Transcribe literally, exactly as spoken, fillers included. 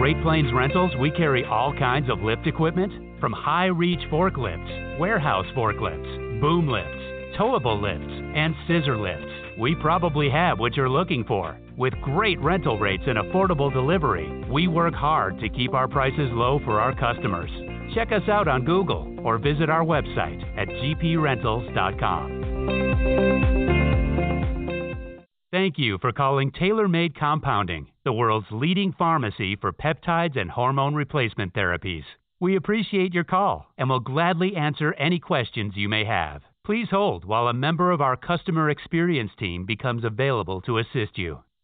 Great Plains Rentals, we carry all kinds of lift equipment, from high-reach forklifts, warehouse forklifts, boom lifts, towable lifts, and scissor lifts. We probably have what you're looking for. With great rental rates and affordable delivery, we work hard to keep our prices low for our customers. Check us out on Google or visit our website at g p rentals dot com. Thank you for calling TaylorMade Compounding, the world's leading pharmacy for peptides and hormone replacement therapies. We appreciate your call and will gladly answer any questions you may have. Please hold while a member of our customer experience team becomes available to assist you.